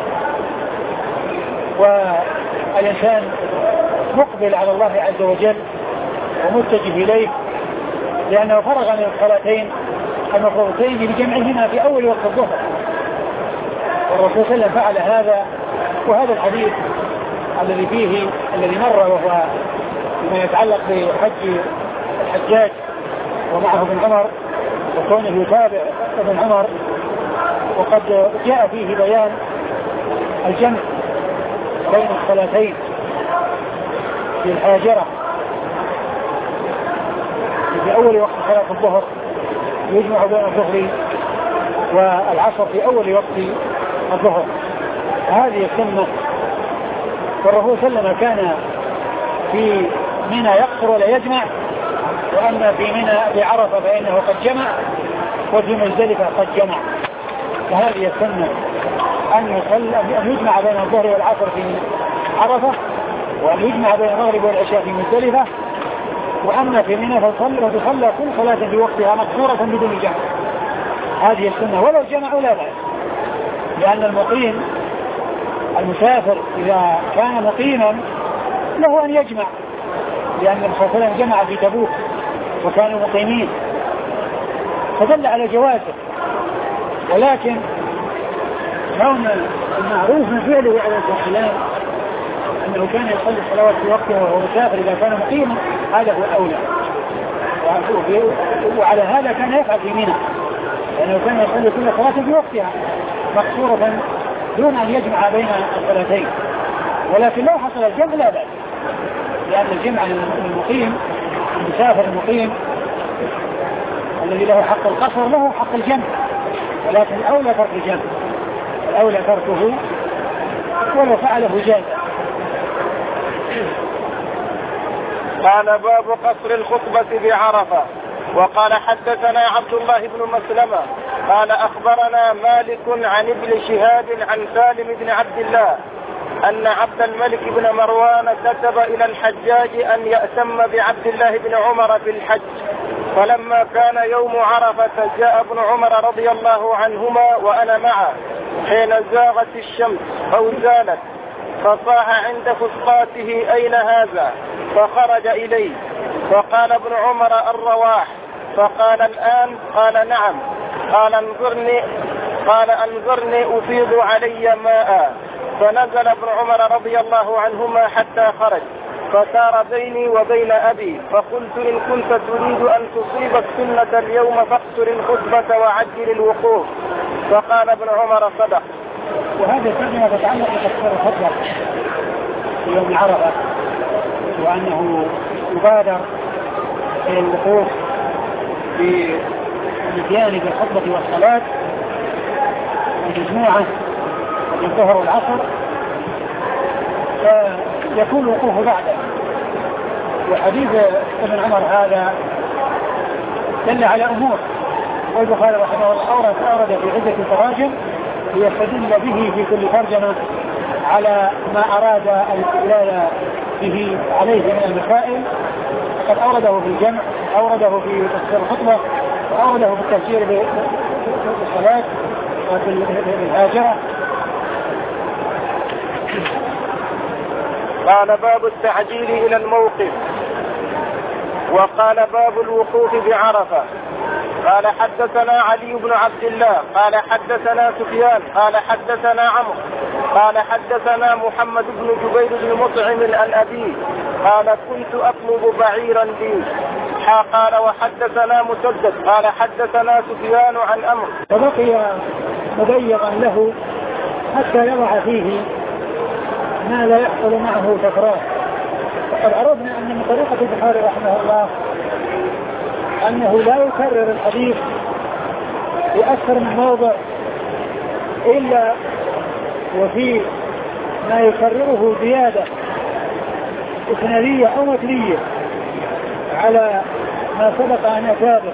والإنسان مقبل على الله عز وجل ومتجه إليه، لأنه فرغ من الصلاتين المفروضتين بجمعهما في أول وقت الظهر. والرسول صلى الله عليه وسلم فعل هذا. وهذا الحديث الذي فيه الذي مر وهو فيما يتعلق بحج الحجاج ومعه ابن عمر وكونه يتابع ابن عمر، وقد جاء فيه بيان الجمع بين الصلاتين في الهاجرة في أول وقت صلاة الظهر، يجمع بين الظهر والعصر في أول وقت الظهر. هذه السنة. والرسول صلى الله عليه وسلم كان في منى يقصر ولا يجمع، وأما في منى في عرفة فإنه قد جمع، وفي مزدلفة قد جمع. فهذه السنة أن أن يجمع بين الظهر والعصر في عرفة، وأن يجمع بين المغرب والعشاء في مزدلفة، وأما في منى فتصلى كل صلاة في وقتها مقصورة بدون جمع. هذه السنة ولو جمعوا لا بأس، لأن المقيم المسافر إذا كان مقيما له أن يجمع، لأن الرسول صلى الله عليه وسلم جمع في تبوك وكانوا مقيمين، فدل على جوازه. ولكن كون المعروف من فعله عليه السلام أنه كان يصلي الصلوات في وقتها وهو مسافر إذا كان مقيما، هذا هو الأولى. وعلى هذا كان يفعل في منى، لأنه كان يصلي كل صلاة في وقتها مقصورة دون أن يجمع بين الصلاتين. ولكن لو حصل الجمع لا بأس، لأن الجمع للمقيم المسافر المقيم الذي له حق القصر له حق الجمع، ولكن الأولى ترك الجمع، الأولى تركه ولو فعله جاز. قال باب قصر الخطبة بعرفة. وقال حدثنا عبد الله بن مسلمة قال أخبرنا مالك عن ابن شهاب عن سالم بن عبد الله أن عبد الملك بن مروان كتب إلى الحجاج أن يأتم بعبد الله بن عمر في الحج. فلما كان يوم عرفة جاء ابن عمر رضي الله عنهما وأنا معه حين زاغت الشمس أو زالت، فصاح عند فسطاته أين هذا؟ فخرج إليه، فقال ابن عمر الرواح، فقال الآن؟ قال نعم. قال انظرني قال انظرني أفيض علي ماء. فنزل ابن عمر رضي الله عنهما حتى خرج، فسار بيني وبين أبي، فقلت إن كنت تريد أن تصيب السنة اليوم فاقصر الخطبة وعجل الوقوف. فقال ابن عمر صدق. وهذا الترجمة تتعلق بتقصير الخطبة في يوم عرفة، وأنه يبادر إلى الوقوف بالنسيان بالخطبة والصلاة المجموعة في الظهر والعصر، فيكون الوقوف بعده. وحديث ابن عمر هذا دل على أمور، والبخاري رحمه الله أورد أورد في عدة تراجم ليستدل به في كل ترجمة على ما أراد الاستدلال به عليه من المسائل. قد أورده في الجمع، أورده في تفسير الخطبة، وأورده في التفسير بالصلاة وفي الهاجرة. قال باب التعجيل إلى الموقف. وقال باب الوقوف بعرفة. قال حدثنا علي بن عبد الله قال حدثنا سفيان قال حدثنا عمرو قال حدثنا محمد بن جبير بن مطعم الأبي قال كنت أطلب بعيرا لي. قال وحدثنا مسدد قال حدثنا سفيان عن أمر. فبقي مضيقا له حتى يضع فيه ما لا يحصل معه تكرار. وقد عرفنا أن من طريقة البخاري رحمه الله أنه لا يكرر الحديث في أكثر من موضع إلا وفي ما يكرره زيادة إسنادية أو متنية على ما سبق أن أتابه،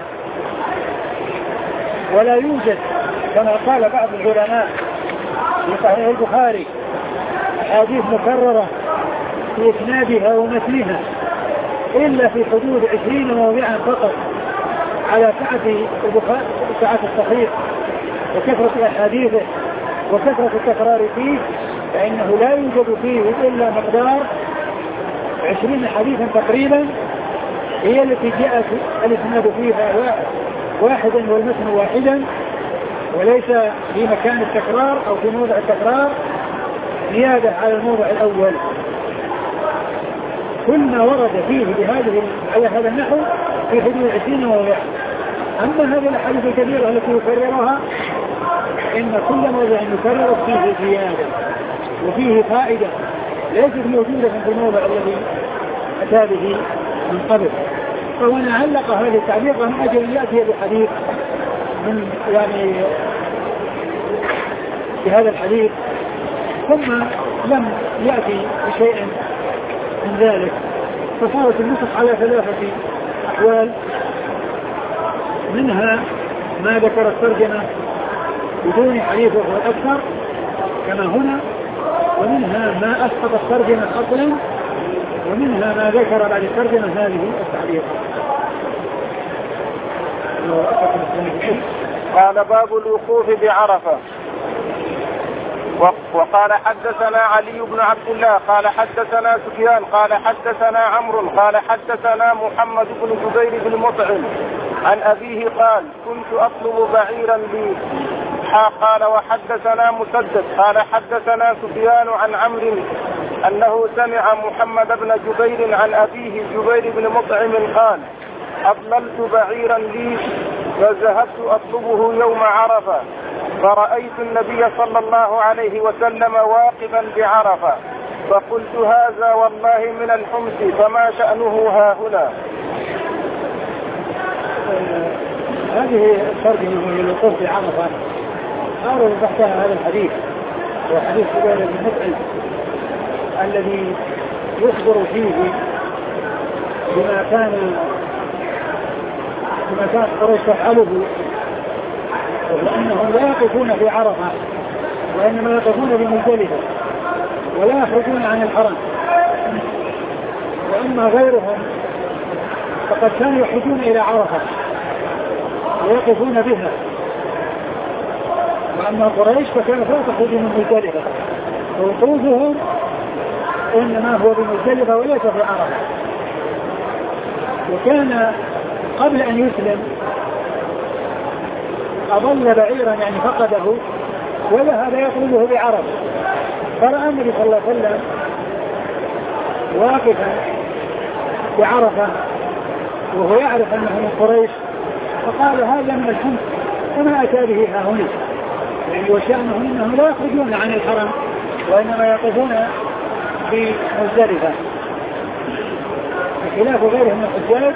ولا يوجد كما قال بعض العلماء في صحيح البخاري أحاديث مكررة في إسنادها ومتنها إلا في حدود عشرين موضعا فقط على سعة البخاري سعة الصحيح وكثرة أحاديثه وكثرة التكرار فيه، فإنه لا يوجد فيه إلا مقدار عشرين حديثا تقريبا هي التي جاءت الإسناد فيها واحدا والمتن واحدا، وليس في مكان التكرار أو في موضع التكرار زيادة على الموضع الأول. كل ما ورد فيه بهذه على هذا النحو في حدود عشرين موضع. أما هذه الأحاديث الكبيرة التي يكررها إن كل موضع يكرر فيه زيادة وفيه فائدة ليست موجودة في الموضع الذي أتى به من قبل. فهنا علق هذه التعليق من أجل أن يأتي بحديث من يعني بهذا الحديث ثم لم يأتي بشيء من ذلك، فصارت النصف على ثلاثة أحوال، منها ما ذكر الترجمة بدون حديثه هو الأكثر كما هنا، ومنها ما أسقط الترجمة أصلا، ومنها ما ذكر بعد الترجمة هذه التعليق. قال باب الوقوف بعرفة. وقال حدثنا علي بن عبد الله قال حدثنا سفيان قال حدثنا عمرو قال حدثنا محمد بن جبير بن مطعم عن أبيه قال كنت أطلب بعيرا لي. قال وحدثنا مسدد قال حدثنا سفيان عن عمرو أنه سمع محمد بن جبير عن أبيه جبير بن مطعم قال أضللت بعيرا لي فذهبت أطلبه يوم عرفة فرأيت النبي صلى الله عليه وسلم واقفا بعرفة فقلت هذا والله من الحمص فما شأنه ها هنا. هذه الترجمة من الوقوف بعرفة أعرض تحتها هذا الحديث، هو حديث جبير بن مطعم الذي يخبر فيه بما كان بما كانت قريش تفعله، وأنهم لا يقفون في عرفة وإنما يقفون بمزدلفة ولا يخرجون عن الحرم، وأما غيرهم فقد كانوا يخرجون إلى عرفة ويقفون بها، وأما قريش فكانت لا تخرج من مزدلفة، ووقوفهم إنما هو بمزدلفة وليس في عرفة. وكان قبل أن يسلم أضل بعيرا يعني فقده وذهب يطلبه بعرفة، فرأى النبي صلى الله عليه وسلم واقفا بعرفة وهو يعرف أنه من قريش، فقال هذا من الحمص فما أتى به ها هنا، يعني وشأنه إنهم لا يخرجون عن الحرم وإنما يقفون بمزدلفة بخلاف غيرهم من الحجاج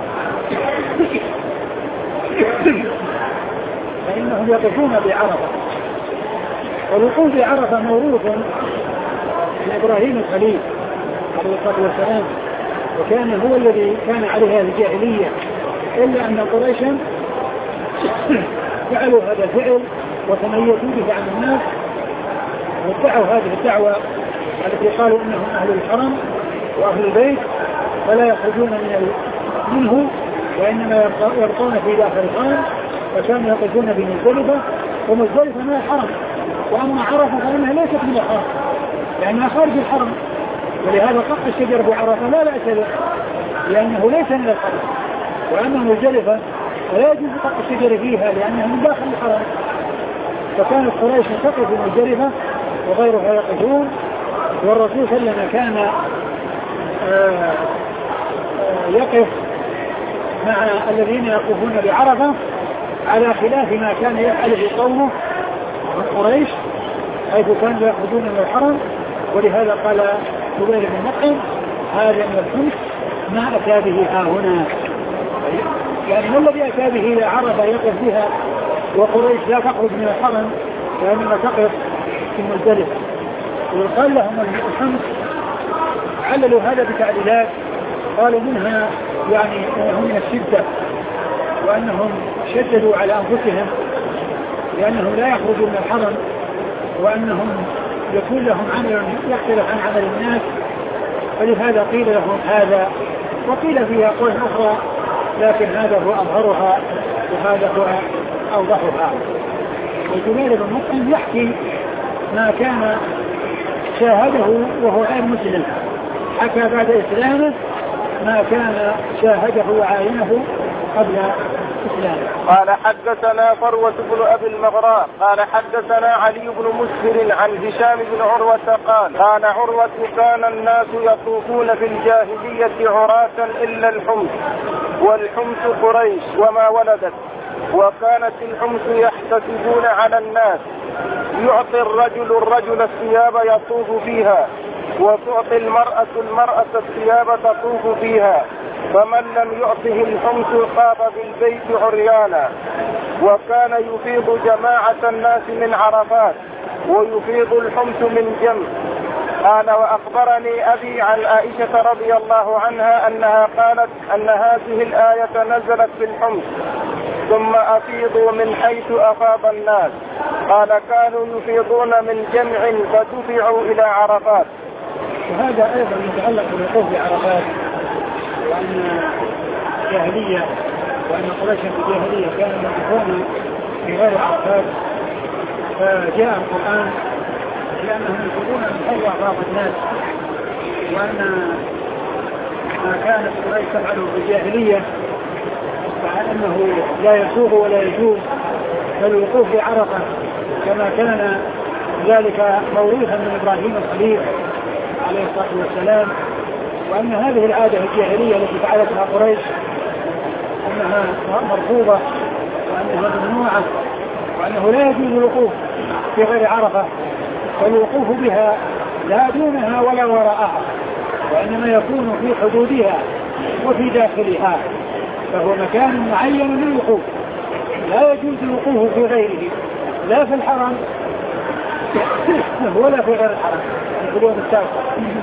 فإنهم يقفون بعرفة. والوقوف بعرفة موروث من إبراهيم الخليل عليه الصلاة والسلام، وكان هو الذي كان عليها الجاهلية، إلا أن قريشا فعلوا هذا الفعل وتميزوا به عن الناس وادعوا هذه الدعوة التي قالوا إنهم أهل الحرم وأهل البيت فلا يخرجون من منه وإنما يبقون في داخل الحرم، فكانوا يقفون بمزدلفة، ومزدلفة من الحرم، وأما عرفة فإنها ليست من الحرم لأنها خارج الحرم، ولهذا قطع الشجر بعرفة لا بأس به لأنه ليس من الحرم، وأما مزدلفة ولا يجوز قطع الشجر فيها لأنها من داخل الحرم. فكانت قريش تقف في مزدلفة وغيرها يقفون، والرسول صلى الله عليه وسلم كان يقف مع الذين يقفون بعرفة على خلاف ما كان يفعله قومه من قريش حيث كانوا يأخذون من الحرم. ولهذا قال جبير بن مطعم هذا من الحمص ما أتى به ها هنا، يعني ما الذي أتى به إلى عرفة يقف بها وقريش لا تخرج من الحرم لأنها تقف في مزدلفة. وقال لهم الحمص عللوا هذا بتعليلات قالوا منها يعني هم من الشدة وأنهم شددوا على أنفسهم لأنهم لا يخرجوا من الحرم، وأنهم يكون لهم عمل يختلف عن عمل الناس، فلهذا قيل لهم هذا. وقيل فيها قول أخرى لكن هذا هو أظهرها وهذا هو أوضحها. وجبير بن مطعم يحكي ما كان شاهده وهو غير مسلم، حكى بعد إسلامه ما كان شاهده وعاينه قبل إسلامه. قال حدثنا فروة بن أبي المغراء قال حدثنا علي بن مسهر عن هشام بن عروة قال قال عروة كان الناس يطوفون في الجاهلية عراة إلا الحمص، والحمص قريش وما ولدت، وكانت الحمص يحتسبون على الناس، يعطي الرجل الرجل الثياب يطوف فيها، وتعطي المرأة المرأة الثياب تطوف فيها، فمن لم يعطه الحمص خاب بالبيت عريانا. وكان يفيض جماعة الناس من عرفات ويفيض الحمص من جمع. قال وأخبرني أبي عن عائشة رضي الله عنها أنها قالت أن هذه الآية نزلت في الحمص ثم أفيضوا من حيث أفاض الناس. قال كانوا يفيضون من جمع فدفعوا إلى عرفات. وهذا أيضا يتعلق بالوقوف بعرفات، وأن الجاهلية وأن قريش في الجاهلية كانوا يقفون في غير عرفات، فجاء القرآن لأنهم يفيضون من حيث أفاض الناس، وأن ما كانت قريش تفعله في الجاهلية مع أنه لا يسوغ ولا يجوز فالوقوف بعرفة كما كان ذلك موروثا من إبراهيم الخليل عليه الصلاة والسلام، وأن هذه العادة الجاهلية التي فعلتها قريش أنها مرفوضة وأنها ممنوعة وأنه لا يجوز الوقوف في غير عرفة، فالوقوف بها لا دونها ولا وراءها، وإنما يكون في حدودها وفي داخلها، فهو مكان معين للوقوف، لا يجوز الوقوف في غيره لا في الحرم ولا في غير الحرم في اليوم التاسع.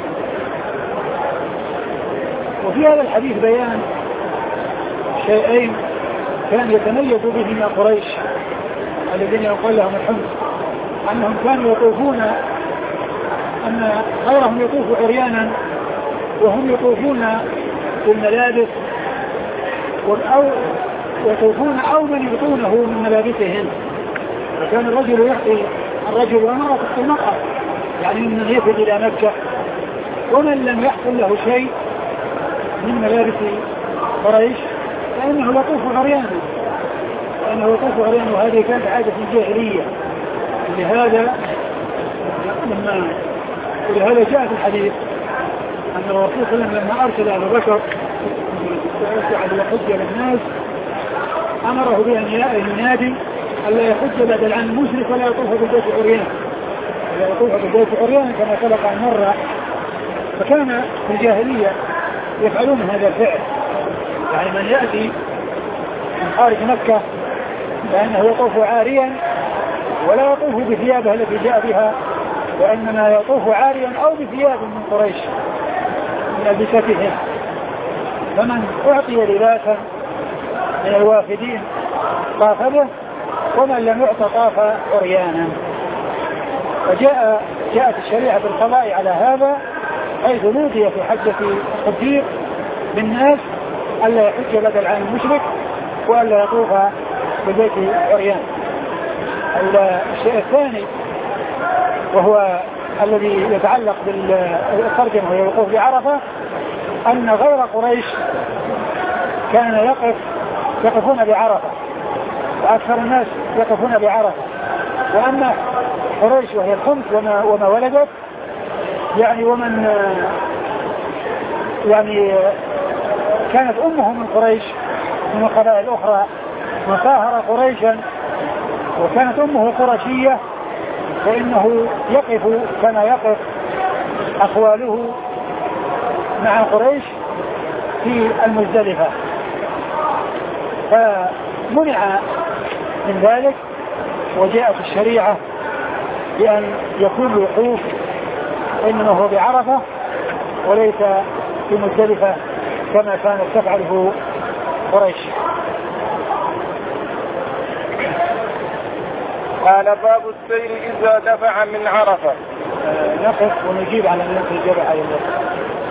وفي هذا الحديث بيان شيئين كان يتميز بهما قريش الذين يقال لهم الحمص، أنهم كانوا يطوفون أن غيرهم يطوف عريانا وهم يطوفون بالملابس أو يطوفون أو من يعطونه من ملابسهم. فكان الرجل يعطي الرجل ومرأة المرأة، يعني من يفد إلى مكة، ومن لم يحصل له شيء من ملابس قريش فإنه يطوف عريانا، فإنه يطوف عريانا، وهذه كانت عادة الجاهلية. لهذا لما ولهذا جاء في الحديث أن الرسول صلى الله عليه وسلم لما أرسل أبو بكر على يحج للناس أمره بأن ينادي ألا يحج بعد العام المشرك ولا يطوف بالبيت عريانا، ولا يطوف بالبيت عريانا كما سبق أن مر. فكان في الجاهلية يفعلون هذا الفعل، يعني من يأتي من خارج مكة فإنه يطوف عاريا ولا يطوف بثيابه التي جاء بها، وإنما يطوف عاريا أو بثياب من قريش من ألبستهم. فمن أعطي لباسا من الوافدين طاف به، ومن لم يعط طاف عريانا. فجاء جاءت الشريعة بالقضاء على هذا، حيث نودي في حجة الصديق بالناس ألا يحج بدل العام المشرك وألا يطوف بالبيت عريان. الشيء الثاني وهو الذي يتعلق بالترجمة وهي الوقوف بعرفة أن غير قريش كان يقف يقفون بعرفة وأكثر الناس يقفون بعرفة، وأما قريش وهي الخمس وما, وما ولدت يعني ومن يعني كانت أمه من قريش من القبائل الأخرى وساهر قريشا وكانت أمه قرشية، فإنه يقف كما يقف أخواله مع قريش في المزدلفة، فمنع من ذلك وجاءت الشريعة بأن يكون الوقوف إنما هو بعرفة وليس في مزدلفة كما كانت تفعله قريش. قال باب السير إذا دفع من عرفة. آه نقف ونجيب على من ينقل الجبع على النصر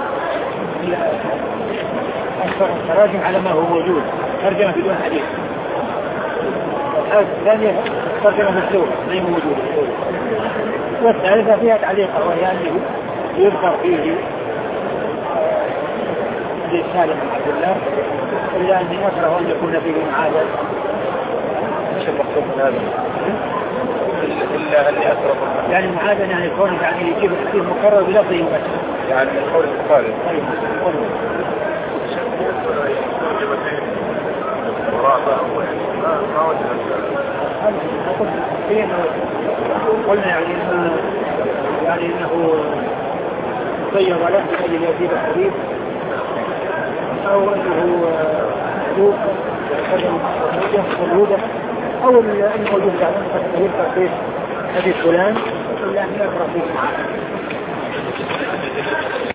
أكثر التراجم على ما هو موجود، ترجمة بدون حديث. الثانية ترجمة مسلوبة ما هي موجودة، والثالثة فيها تعليق وهي أنه يذكر فيه حديث سالم بن عبد الله إلا أن يكره أن يكون فيه معادل. ايش المقصود من هذا؟ إلا أن يأثر يعني معادل يعني يكون يعني يجيب الحديث مكرر بلفظه بس يعني القول البخاري. طيب قلنا يعني إنه يعني إنه صير له بأجل يزيد الحديث أو أنه دوق والهودة أو الموجود بعدين فتحيل تركيز حديث فلان إلا أن يقرأ فيه معاه.